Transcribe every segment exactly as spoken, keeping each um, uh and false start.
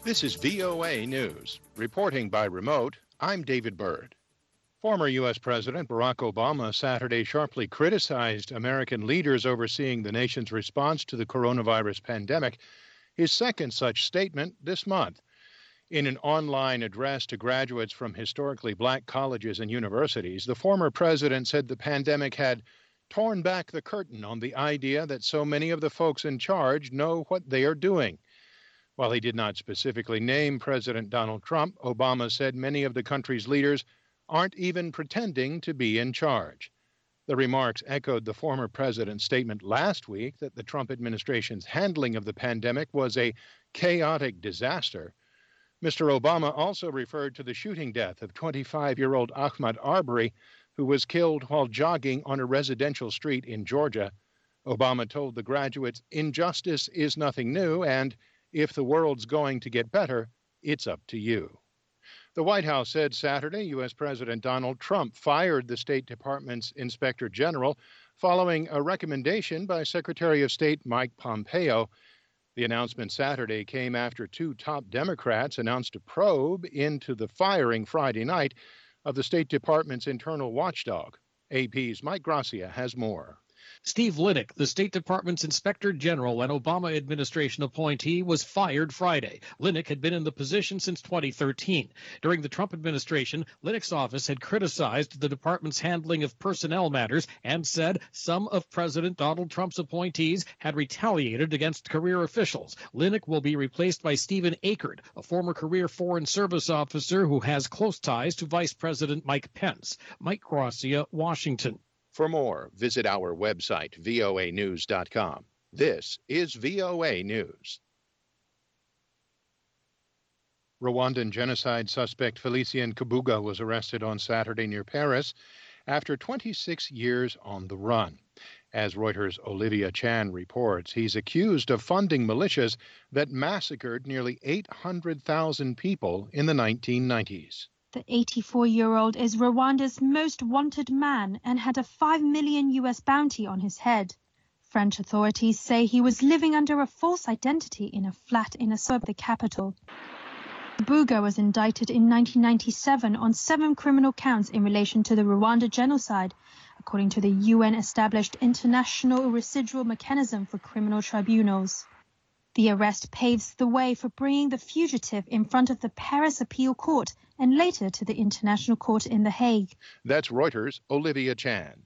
This is V O A News. Reporting by remote, I'm David Byrd. Former U S President Barack Obama Saturday sharply criticized American leaders overseeing the nation's response to the coronavirus pandemic, his second such statement this month. In an online address to graduates from historically black colleges and universities, the former president said the pandemic had torn back the curtain on the idea that so many of the folks in charge know what they are doing. While he did not specifically name President Donald Trump, Obama said many of the country's leaders aren't even pretending to be in charge. The remarks echoed the former president's statement last week that the Trump administration's handling of the pandemic was a chaotic disaster. Mister Obama also referred to the shooting death of twenty-five-year-old Ahmaud Arbery, who was killed while jogging on a residential street in Georgia. Obama told the graduates, injustice is nothing new, and if the world's going to get better, it's up to you. The White House said Saturday U S President Donald Trump fired the State Department's Inspector General following a recommendation by Secretary of State Mike Pompeo. The announcement Saturday came after two top Democrats announced a probe into the firing Friday night of the State Department's internal watchdog. A P's Mike Gracia has more. Steve Linick, the State Department's Inspector General and Obama administration appointee, was fired Friday. Linick had been in the position since twenty thirteen. During the Trump administration, Linick's office had criticized the department's handling of personnel matters and said some of President Donald Trump's appointees had retaliated against career officials. Linick will be replaced by Stephen Akert, a former career Foreign Service officer who has close ties to Vice President Mike Pence. Mike Gracia, Washington. For more, visit our website, V O A news dot com. This is V O A News. Rwandan genocide suspect Felicien Kabuga was arrested on Saturday near Paris after twenty-six years on the run. As Reuters' Olivia Chan reports, he's accused of funding militias that massacred nearly eight hundred thousand people in the nineteen nineties. The eighty-four-year-old is Rwanda's most wanted man and had a five million U S bounty on his head. French authorities say he was living under a false identity in a flat in a suburb of the capital. Kabuga was indicted in nineteen ninety-seven on seven criminal counts in relation to the Rwanda genocide, according to the U N-established International Residual Mechanism for Criminal Tribunals. The arrest paves the way for bringing the fugitive in front of the Paris Appeal Court and later to the International Court in The Hague. That's Reuters' Olivia Chan.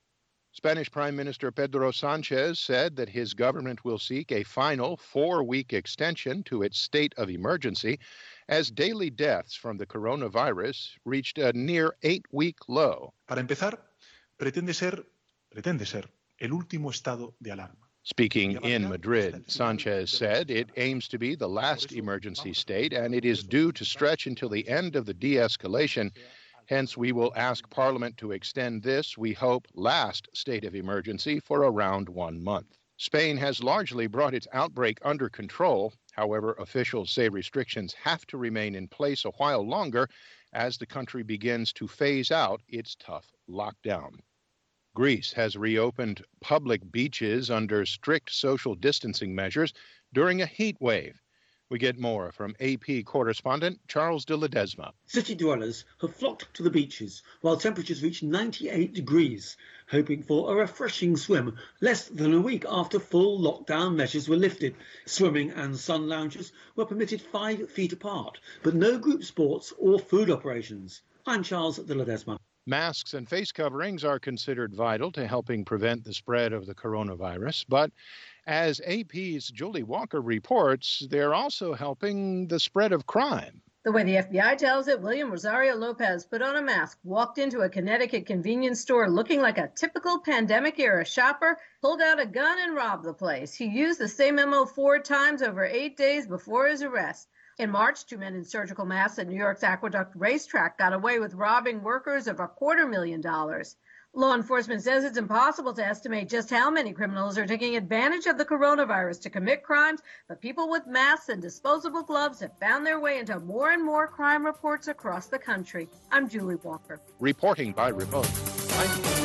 Spanish Prime Minister Pedro Sanchez said that his government will seek a final four-week extension to its state of emergency as daily deaths from the coronavirus reached a near eight-week low. Para empezar, pretende ser, pretende ser el último estado de alarma. Speaking in Madrid, Sanchez said it aims to be the last emergency state and it is due to stretch until the end of the de-escalation. Hence, we will ask Parliament to extend this, we hope, last state of emergency for around one month. Spain has largely brought its outbreak under control. However, officials say restrictions have to remain in place a while longer as the country begins to phase out its tough lockdown. Greece has reopened public beaches under strict social distancing measures during a heat wave. We get more from A P correspondent Charles de Ledesma. City dwellers have flocked to the beaches while temperatures reach ninety-eight degrees, hoping for a refreshing swim less than a week after full lockdown measures were lifted. Swimming and sun lounges were permitted five feet apart, but no group sports or food operations. I'm Charles de Ledesma. Masks and face coverings are considered vital to helping prevent the spread of the coronavirus, but as A P's Julie Walker reports, they're also helping the spread of crime. The way the F B I tells it, William Rosario Lopez put on a mask, walked into a Connecticut convenience store looking like a typical pandemic-era shopper, pulled out a gun and robbed the place. He used the same M O four times over eight days before his arrest. In March, two men in surgical masks at New York's Aqueduct Racetrack got away with robbing workers of a quarter million dollars. Law enforcement says it's impossible to estimate just how many criminals are taking advantage of the coronavirus to commit crimes, but people with masks and disposable gloves have found their way into more and more crime reports across the country. I'm Julie Walker. Reporting by remote, I'm